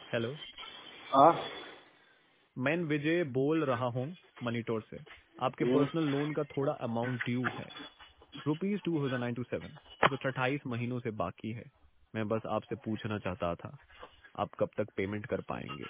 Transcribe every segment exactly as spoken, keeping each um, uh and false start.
Hello. हाँ। मैं विजय बोल रहा हूँ मनीटोर से। आपके हम्म, पर्सनल लोन का थोड़ा अमाउंट ड्यू है, rupees two thousand nine two seven, जो अट्ठाईस महीनों से बाकी है। मैं बस आपसे पूछना चाहता था, आप कब तक पेमेंट कर पाएंगे?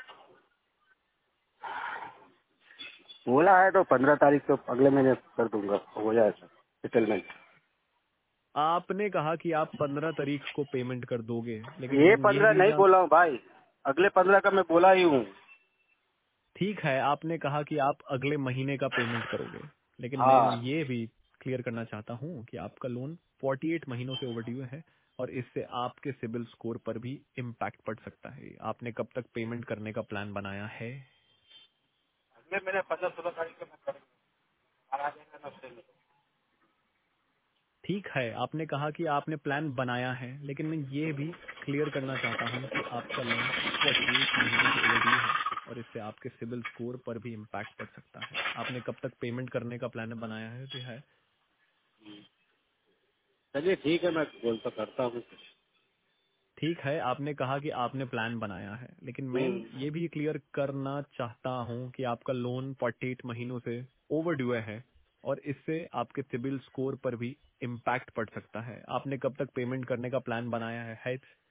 बोला है तो पंद्रह तारीख तो अगले महीने कर दूंगा, हो जाए सर सेटलमेंट। आपने कहा कि आप पंद्रह तारीख को पेमेंट कर दोगे, लेकिन ये मैं ये पंद्रह भी नहीं जान। बोला हूँ भाई, अगले पंद्रह का मैं बोला ही हूँ। ठीक है, आपने कहा कि आप अगले महीने का पेमेंट करोगे, लेकिन मैं हाँ। ये भी क्लियर करना चाहता हूँ कि आपका लोन अड़तालीस महीनों से ओवरड्यू है और इससे आपके सिबिल स्कोर पर भी इम्पैक्ट पड़ सकता है। आपने कब तक पेमेंट करने का प्लान बनाया है? अगले महीने पंद्रह सोलह तारीख को मैं करूँगा, आ जाएगा ना उससे। ठीक है, आपने कहा कि आपने प्लान बनाया है, लेकिन मैं ये भी क्लियर करना चाहता हूँ कि आपका लोन अड़तालीस महीनों से ओवरड्यू है और इससे आपके सिबिल स्कोर पर भी इम्पैक्ट पड़ सकता है। आपने कब तक पेमेंट करने का प्लान बनाया है? तो है। चलिए ठीक है, मैं बोल तो करता हूँ कुछ। ठीक है, आपने कहा कि आपने प्लान बनाया है, लेकिन मैं हम्म, ये भी क्लियर करना चाहता हूँ कि आपका लोन अड़तालीस महीनों से ओवरड्यू है और इससे आपके सिबिल स्कोर पर भी इम्पैक्ट पड़ सकता है। आपने कब तक पेमेंट करने का प्लान बनाया है? है